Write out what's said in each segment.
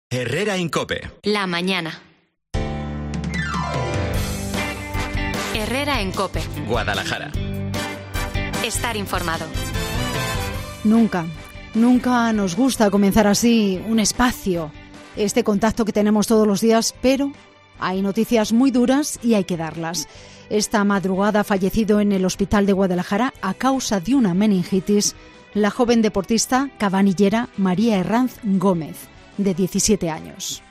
Herrera en COPE. La mañana. Herrera en COPE. Guadalajara. Estar informado. Nunca nos gusta comenzar así un espacio, este contacto que tenemos todos los días, pero hay noticias muy duras y hay que darlas. Esta madrugada ha fallecido en el hospital de Guadalajara a causa de una meningitis la joven deportista cabanillera María Herranz Gómez, de 17 años.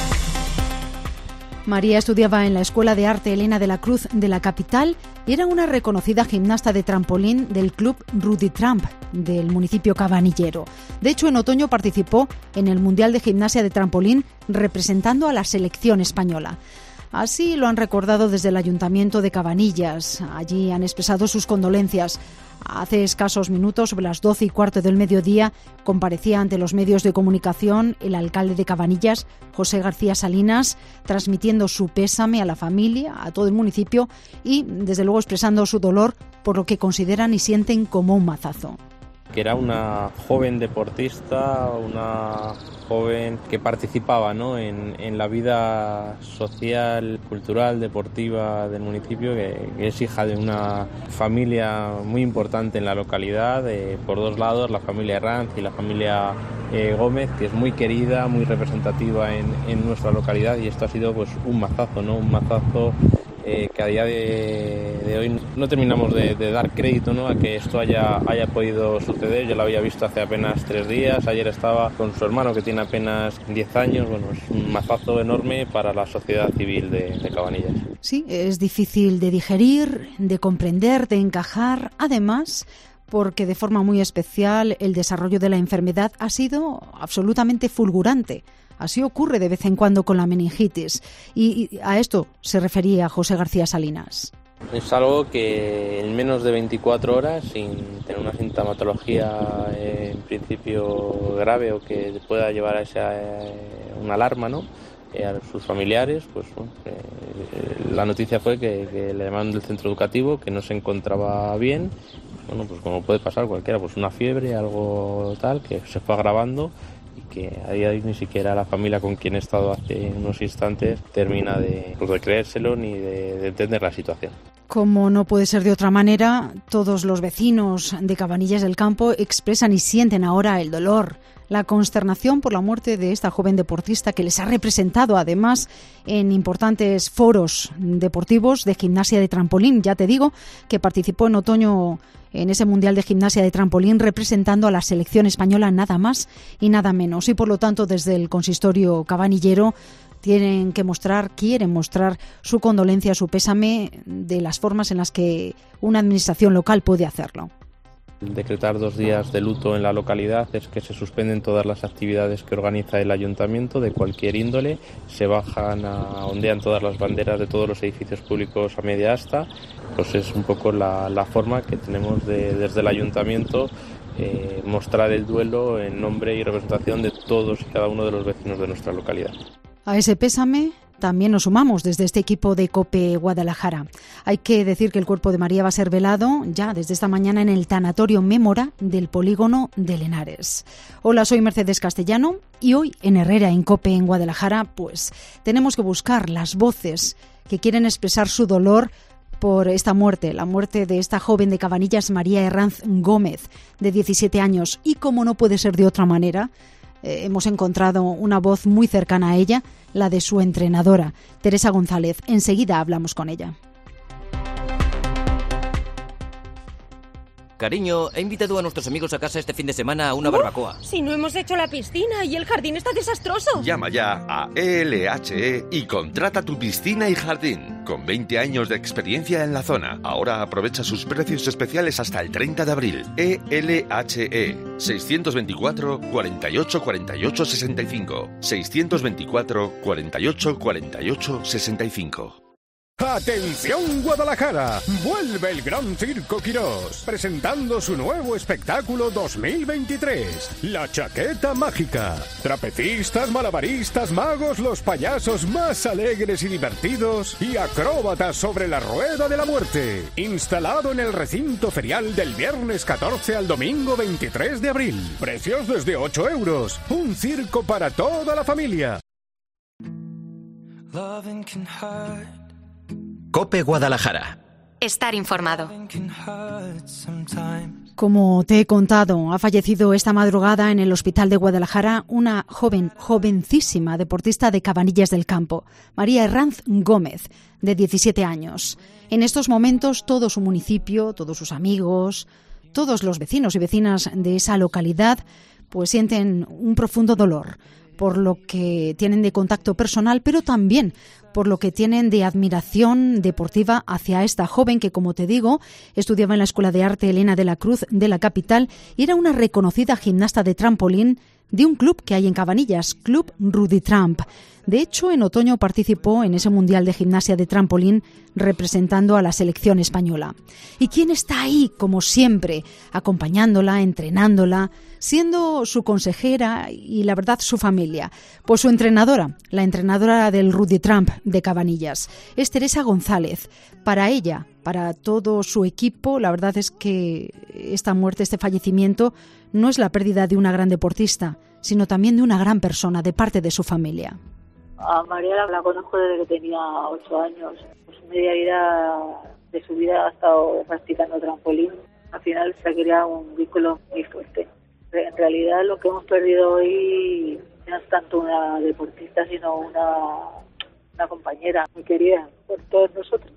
María estudiaba en la Escuela de Arte Elena de la Cruz de la capital y era una reconocida gimnasta de trampolín del club Rudy Tramp del municipio cabanillero. De hecho, en otoño participó en el Mundial de Gimnasia de Trampolín representando a la selección española. Así lo han recordado desde el Ayuntamiento de Cabanillas. Allí han expresado sus condolencias. Hace escasos minutos, sobre las 12:15 del mediodía, comparecía ante los medios de comunicación el alcalde de Cabanillas, José García Salinas, transmitiendo su pésame a la familia, a todo el municipio y, desde luego, expresando su dolor por lo que consideran y sienten como un mazazo. Que era una joven deportista, una joven que participaba, ¿no?, en la vida social, cultural, deportiva del municipio, que es hija de una familia muy importante en la localidad, por dos lados, la familia Herranz y la familia Gómez, que es muy querida, muy representativa en nuestra localidad, y esto ha sido pues un mazazo, ¿no?, un mazazo que a día de hoy no terminamos de dar crédito, ¿no?, a que esto haya podido suceder. Yo lo había visto hace apenas 3 días, ayer estaba con su hermano que tiene apenas 10 años, bueno, es un mazazo enorme para la sociedad civil de Cabanillas. Sí, es difícil de digerir, de comprender, de encajar, además porque de forma muy especial el desarrollo de la enfermedad ha sido absolutamente fulgurante. Así ocurre de vez en cuando con la meningitis. Y a esto se refería José García Salinas. Es algo que en menos de 24 horas, sin tener una sintomatología en principio grave o que pueda llevar a una alarma, ¿no?, a sus familiares, pues la noticia fue que le llamaron del centro educativo, que no se encontraba bien. Bueno, pues como puede pasar cualquiera, pues una fiebre, algo tal, que se fue agravando, que a día de hoy ni siquiera la familia con quien he estado hace unos instantes termina de creérselo ni de entender la situación. Como no puede ser de otra manera, todos los vecinos de Cabanillas del Campo expresan y sienten ahora el dolor, la consternación por la muerte de esta joven deportista que les ha representado además en importantes foros deportivos de gimnasia de trampolín. Ya te digo que participó en otoño en ese Mundial de Gimnasia de Trampolín representando a la selección española, nada más y nada menos. Y por lo tanto, desde el consistorio cabanillero quieren mostrar su condolencia, su pésame de las formas en las que una administración local puede hacerlo. Decretar 2 días de luto en la localidad es que se suspenden todas las actividades que organiza el ayuntamiento de cualquier índole, se ondean todas las banderas de todos los edificios públicos a media asta. Pues es un poco la forma que tenemos desde el ayuntamiento mostrar el duelo en nombre y representación de todos y cada uno de los vecinos de nuestra localidad. A ese pésame también nos sumamos desde este equipo de COPE Guadalajara. Hay que decir que el cuerpo de María va a ser velado ya desde esta mañana en el tanatorio Mémora del polígono de Lenares. Hola, soy Mercedes Castellano y hoy en Herrera en COPE en Guadalajara pues tenemos que buscar las voces que quieren expresar su dolor por esta muerte, la muerte de esta joven de Cabanillas, María Herranz Gómez, de 17 años. Y como no puede ser de otra manera, hemos encontrado una voz muy cercana a ella, la de su entrenadora, Teresa González. Enseguida hablamos con ella. Cariño, he invitado a nuestros amigos a casa este fin de semana a una barbacoa. Si no hemos hecho la piscina y el jardín está desastroso. Llama ya a ELHE y contrata tu piscina y jardín. Con 20 años de experiencia en la zona. Ahora aprovecha sus precios especiales hasta el 30 de abril. ELHE 624 48 48 65 624 48 48 65. ¡Atención Guadalajara! Vuelve el Gran Circo Quirós, presentando su nuevo espectáculo 2023, La Chaqueta Mágica. Trapecistas, malabaristas, magos, los payasos más alegres y divertidos y acróbatas sobre la Rueda de la Muerte. Instalado en el recinto ferial del viernes 14 al domingo 23 de abril. Precios desde 8 euros. Un circo para toda la familia. COPE Guadalajara. Estar informado. Como te he contado, ha fallecido esta madrugada en el hospital de Guadalajara una jovencísima deportista de Cabanillas del Campo, María Herranz Gómez, de 17 años. En estos momentos todo su municipio, todos sus amigos, todos los vecinos y vecinas de esa localidad pues sienten un profundo dolor por lo que tienen de contacto personal, pero también por lo que tienen de admiración deportiva hacia esta joven que, como te digo, estudiaba en la Escuela de Arte Elena de la Cruz de la capital y era una reconocida gimnasta de trampolín de un club que hay en Cabanillas, Club Rudy Trump. De hecho, en otoño participó en ese Mundial de Gimnasia de Trampolín representando a la selección española. ¿Y quién está ahí, como siempre, acompañándola, entrenándola, siendo su consejera y, la verdad, su familia? Pues su entrenadora, la entrenadora del Rudy Trump de Cabanillas, es Teresa González. Para ella, para todo su equipo, la verdad es que esta muerte, este fallecimiento, no es la pérdida de una gran deportista, sino también de una gran persona, de parte de su familia. A María la conozco desde que tenía 8 años. Pues media vida de su vida ha estado practicando trampolín. Al final se ha creado un vínculo muy fuerte. En realidad lo que hemos perdido hoy no es tanto una deportista, sino una compañera muy querida por todos nosotros.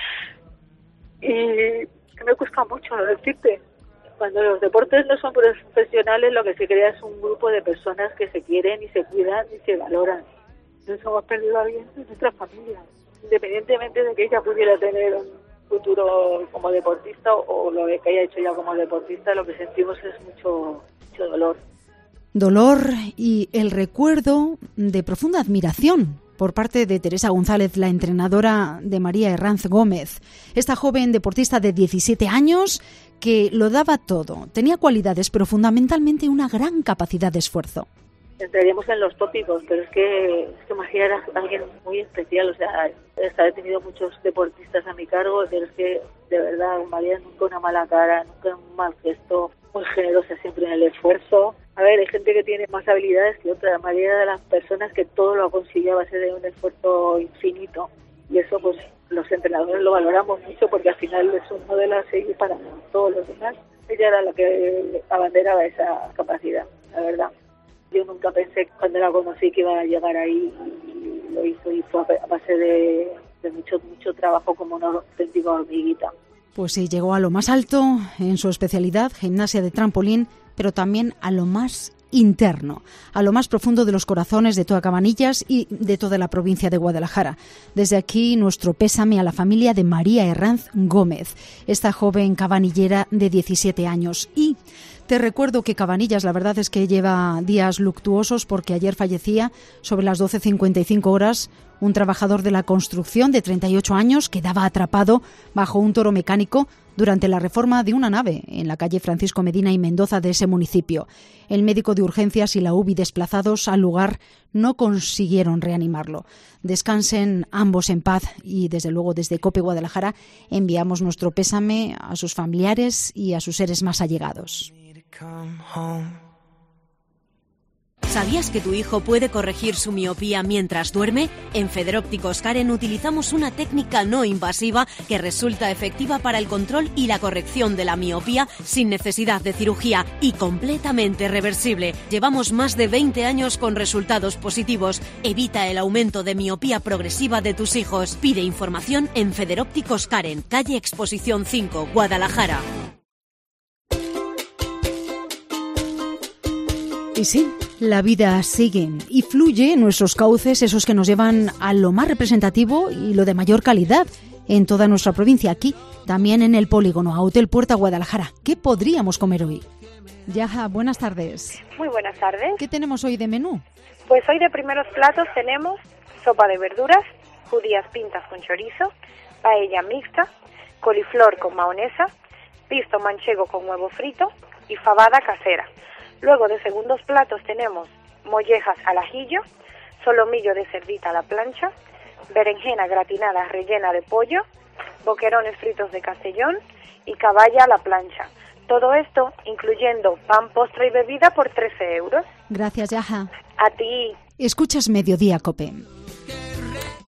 Y que me cuesta mucho decirte. Cuando los deportes no son profesionales, lo que se crea es un grupo de personas que se quieren y se cuidan y se valoran. Entonces hemos perdido a alguien de nuestra familia, independientemente de que ella pudiera tener un futuro como deportista o lo que haya hecho ya como deportista, lo que sentimos es mucho dolor. Dolor y el recuerdo de profunda admiración por parte de Teresa González, la entrenadora de María Herranz Gómez. Esta joven deportista de 17 años que lo daba todo. Tenía cualidades, pero fundamentalmente una gran capacidad de esfuerzo. Entraríamos en los tópicos, pero es que María era alguien muy especial. O sea, he tenido muchos deportistas a mi cargo, pero es que, de verdad, María nunca una mala cara, nunca un mal gesto, muy generosa siempre en el esfuerzo. A ver, hay gente que tiene más habilidades que otra. María era de las personas que todo lo ha conseguido a base de un esfuerzo infinito. Y eso, pues, los entrenadores lo valoramos mucho porque al final es un modelo a seguir para todos los demás. Ella era la que abanderaba esa capacidad, la verdad. Yo nunca pensé cuando la conocí que iba a llegar ahí y lo hizo, y fue a base de mucho trabajo como una auténtica hormiguita. Pues sí, llegó a lo más alto en su especialidad, gimnasia de trampolín, pero también a lo más interno, a lo más profundo de los corazones de toda Cabanillas y de toda la provincia de Guadalajara. Desde aquí nuestro pésame a la familia de María Herranz Gómez, esta joven cabanillera de 17 años. Y te recuerdo que Cabanillas, la verdad es que lleva días luctuosos porque ayer fallecía sobre las 12:55 horas un trabajador de la construcción de 38 años quedaba atrapado bajo un toro mecánico durante la reforma de una nave en la calle Francisco Medina y Mendoza de ese municipio. El médico de urgencias y la UBI desplazados al lugar no consiguieron reanimarlo. Descansen ambos en paz y, desde luego, desde COPE Guadalajara enviamos nuestro pésame a sus familiares y a sus seres más allegados. ¿Sabías que tu hijo puede corregir su miopía mientras duerme? En Federópticos Karen utilizamos una técnica no invasiva que resulta efectiva para el control y la corrección de la miopía sin necesidad de cirugía y completamente reversible. Llevamos más de 20 años con resultados positivos. Evita el aumento de miopía progresiva de tus hijos. Pide información en Federópticos Karen, calle Exposición 5, Guadalajara. Y sí, la vida sigue y fluye en nuestros cauces, esos que nos llevan a lo más representativo y lo de mayor calidad en toda nuestra provincia, aquí, también en el polígono, a Hotel Puerta Guadalajara. ¿Qué podríamos comer hoy? Yaja, buenas tardes. Muy buenas tardes. ¿Qué tenemos hoy de menú? Pues hoy de primeros platos tenemos sopa de verduras, judías pintas con chorizo, paella mixta, coliflor con mahonesa, pisto manchego con huevo frito y fabada casera. Luego de segundos platos tenemos mollejas al ajillo, solomillo de cerdita a la plancha, berenjena gratinada rellena de pollo, boquerones fritos de Castellón y caballa a la plancha. Todo esto incluyendo pan, postre y bebida por 13 euros. Gracias, Yaja. A ti. Escuchas Mediodía, COPE.